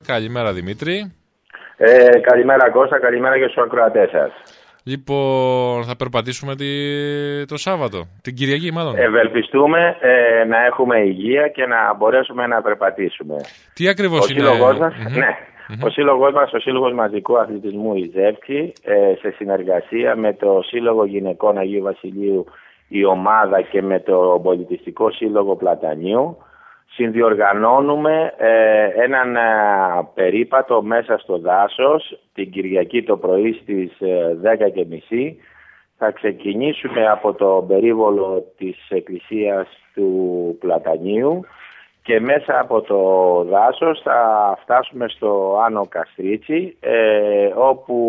Καλημέρα Δημήτρη. Καλημέρα Κώστα, καλημέρα και στους ακροατές σας. Λοιπόν, θα περπατήσουμε το Σάββατο, την Κυριακή μάλλον. Ευελπιστούμε να έχουμε υγεία και να μπορέσουμε να περπατήσουμε. Τι ακριβώς είναι? Ο σύλλογος μας, ο Σύλλογος Μαζικού Αθλητισμού η Ζεύξη, σε συνεργασία με το Σύλλογο Γυναικών Αγίου Βασιλείου η Ομάδα και με το Πολιτιστικό Σύλλογο Πλατανίου, συνδιοργανώνουμε έναν περίπατο μέσα στο δάσος την Κυριακή το πρωί στις 10:30. Θα ξεκινήσουμε από το περίβολο της Εκκλησίας του Πλατανίου και μέσα από το δάσος θα φτάσουμε στο Άνω Καστρίτσι, όπου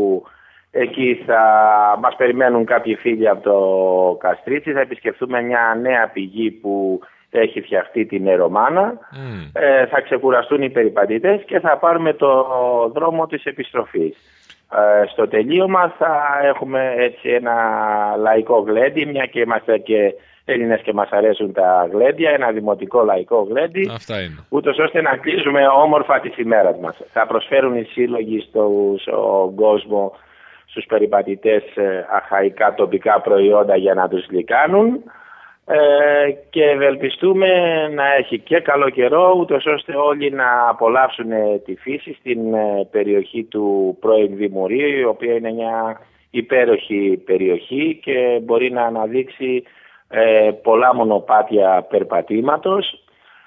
εκεί θα μας περιμένουν κάποιοι φίλοι από το Καστρίτσι. Θα επισκεφτούμε μια νέα πηγή που έχει φτιαχτεί την Ερωμάνα. Θα ξεκουραστούν οι περιπατητές και θα πάρουμε το δρόμο της επιστροφής. Στο τελείωμα θα έχουμε έτσι ένα λαϊκό γλέντι, μια και είμαστε και Έλληνες και μας αρέσουν τα γλέντια, ένα δημοτικό λαϊκό γλέντι, ούτως ώστε να κλείσουμε όμορφα τις ημέρας μας. Θα προσφέρουν οι σύλλογοι στον κόσμο, στους περιπατητές, αχαϊκά τοπικά προϊόντα για να τους γλυκάνουν. Και ευελπιστούμε να έχει και καλό καιρό, ούτως ώστε όλοι να απολαύσουν τη φύση στην περιοχή του πρώην Δημορίου, η οποία είναι μια υπέροχη περιοχή και μπορεί να αναδείξει πολλά μονοπάτια περπατήματος,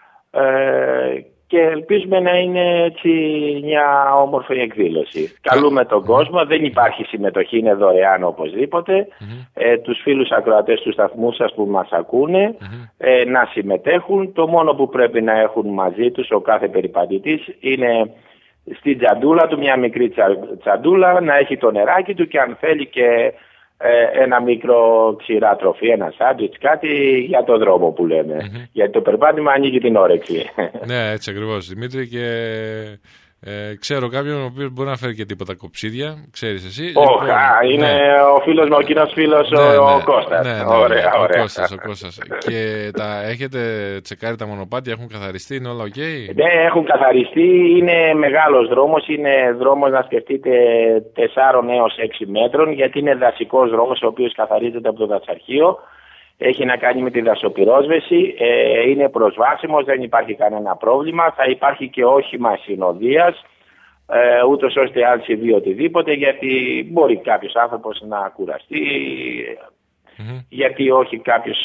και ελπίζουμε να είναι έτσι μια όμορφη εκδήλωση. Καλούμε τον κόσμο, δεν υπάρχει συμμετοχή, είναι δωρεάν οπωσδήποτε. Τους φίλους ακροατές του σταθμού σας που μας ακούνε να συμμετέχουν. Το μόνο που πρέπει να έχουν μαζί τους ο κάθε περιπατητής είναι στην τσαντούλα του, μια μικρή τσαντούλα, να έχει το νεράκι του και αν θέλει και ένα μικρό ξηρά τροφή, ένα σάντουιτς, κάτι για το δρόμο που λέμε. Γιατί το περπάτημα ανοίγει την όρεξη. Ναι, έτσι ακριβώς Δημήτρη, και ξέρω κάποιον ο οποίος μπορεί να φέρει και τίποτα κοψίδια, ξέρεις εσύ. Είναι ο φίλος μου, ο κοινός φίλος, ο Κώστας. Ωραία. Ο Κώστας. Και έχετε τσεκάρει τα μονοπάτια, έχουν καθαριστεί, είναι όλα ok? Ναι, έχουν καθαριστεί, είναι μεγάλος δρόμος, είναι δρόμος να σκεφτείτε 4 έως 6 μέτρων, γιατί είναι δασικός δρόμος ο οποίος καθαρίζεται από το δασαρχείο. Έχει να κάνει με τη δασοπυρόσβεση, είναι προσβάσιμος, δεν υπάρχει κανένα πρόβλημα. Θα υπάρχει και όχημα συνοδείας, ούτως ώστε αν συμβεί οτιδήποτε, γιατί μπορεί κάποιος άνθρωπος να κουραστεί, γιατί όχι κάποιος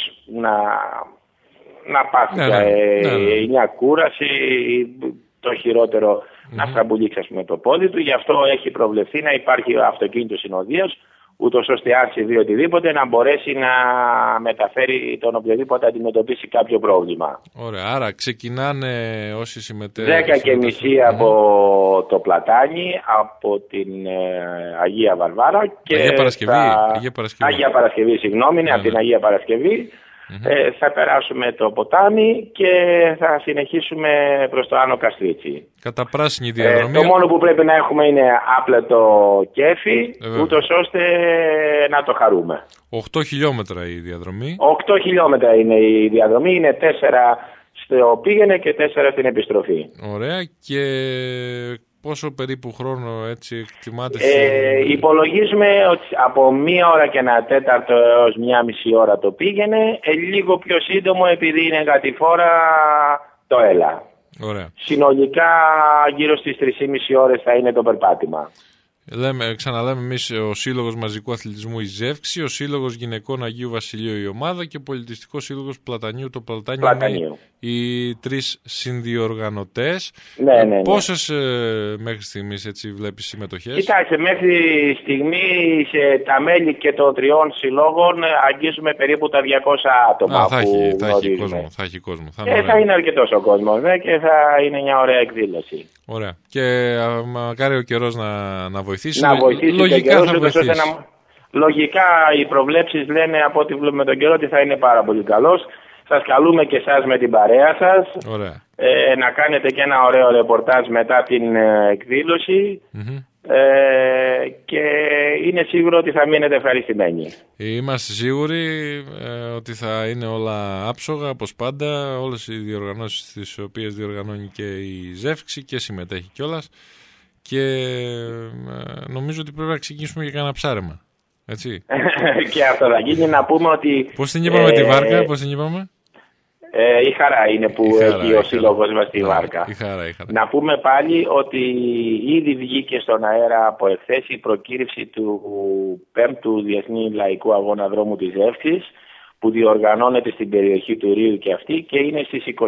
να πάθει μια κούραση, το χειρότερο να στραμπουλήξει ας πούμε το πόδι του. Γι' αυτό έχει προβλεφθεί να υπάρχει αυτοκίνητο συνοδείας, ούτως ώστε αν συμβεί οτιδήποτε να μπορέσει να μεταφέρει τον οποιοδήποτε αντιμετωπίσει κάποιο πρόβλημα. Ωραία, άρα ξεκινάνε όσοι συμμετέχουν. 10:30 από το Πλατάνι, από την Αγία Βαρβάρα και Αγία Παρασκευή, συγγνώμη, από την Αγία Παρασκευή. Θα περάσουμε το ποτάμι και θα συνεχίσουμε προς το Άνω Καστρίτσι. Κατά πράσινη διαδρομή. Το μόνο που πρέπει να έχουμε είναι άπλετο κέφι, ούτως ώστε να το χαρούμε. 8 χιλιόμετρα η διαδρομή. 8 χιλιόμετρα είναι η διαδρομή, είναι 4 στο πήγαινε και 4 στην επιστροφή. Ωραία, και πόσο περίπου χρόνο έτσι εκτιμάτε? Υπολογίζουμε ότι από 1 ώρα και 1/4 έως 1,5 ώρα το πήγαινε, λίγο πιο σύντομο επειδή είναι κατηφόρα το έλα. Ωραία. Συνολικά γύρω στις 3,5 ώρες θα είναι το περπάτημα. Ξαναλέμε εμείς ο Σύλλογος Μαζικού Αθλητισμού η Ζεύξη, ο Σύλλογος Γυναικών Αγίου Βασιλείου η Ομάδα και ο Πολιτιστικός Σύλλογος Πλατανίου το Πλατάνιο. Οι 3 συνδιοργανωτές. Ναι. Πόσες μέχρι στιγμής έτσι βλέπεις συμμετοχές? Κοιτάξτε, μέχρι στιγμή σε τα μέλη και των 3 συλλόγων αγγίζουμε περίπου τα 200 άτομα. Θα έχει κόσμο. Θα είναι αρκετός ο κόσμος και θα είναι μια ωραία εκδήλωση. Ωραία. Και μακάρι ο καιρός να βοηθήσει. Να βοηθήσει λογικά καιρός, θα βοηθήσει. Λογικά οι προβλέψεις λένε από ό,τι βλέπουμε τον καιρό ότι θα είναι πάρα πολύ καλός. Σας καλούμε και εσάς με την παρέα σας. Ωραία. Να κάνετε και ένα ωραίο ρεπορτάζ μετά την εκδήλωση. και είναι σίγουρο ότι θα μείνετε ευχαριστημένοι. Είμαστε σίγουροι ότι θα είναι όλα άψογα, όπως πάντα, όλες οι διοργανώσεις τις οποίες διοργανώνει και η Ζεύξη και συμμετέχει κιόλας, και νομίζω ότι πρέπει να ξεκινήσουμε για κανένα ψάρεμα. Έτσι. Και αυτό θα γίνει. Να πούμε ότι... Πώς την είπαμε τη βάρκα, πώς την είπαμε? Η χαρά είναι που έχει ο σύλλογος μας τη βάρκα. Η χαρά. Να πούμε πάλι ότι ήδη βγήκε στον αέρα από εχθές η προκήρυξη του 5ου Διεθνή Λαϊκού Αγώνα Δρόμου της Ζεύξης, που διοργανώνεται στην περιοχή του Ρίου και αυτή, και είναι στις 24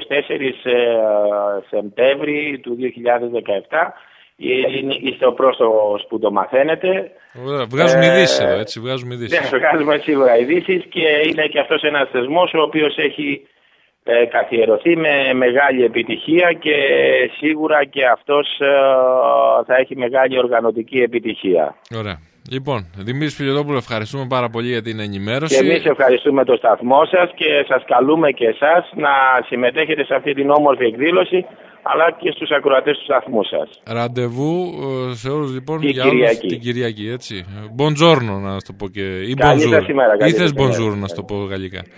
Σεπτέμβρη του 2017. Είστε ο πρόσωπος που το μαθαίνετε. Βγάζουμε ειδήσεις εδώ, έτσι, βγάζουμε σίγουρα ειδήσεις, και είναι και αυτός ένας θεσμός ο οποίος έχει καθιερωθεί με μεγάλη επιτυχία, και σίγουρα και αυτός θα έχει μεγάλη οργανωτική επιτυχία. Ωραία. Λοιπόν, Δημήτρη Φιλιοδόπουλο, ευχαριστούμε πάρα πολύ για την ενημέρωση. Και εμείς ευχαριστούμε το σταθμό σας και σας καλούμε και εσάς να συμμετέχετε σε αυτή την όμορφη εκδήλωση, αλλά και στους ακροατές του σταθμού σας. Ραντεβού σε όλους λοιπόν για όλους την Κυριακή, έτσι. Buongiorno να το πω, και ή bonjour. Ή θες bonjour να το πω γαλλικά?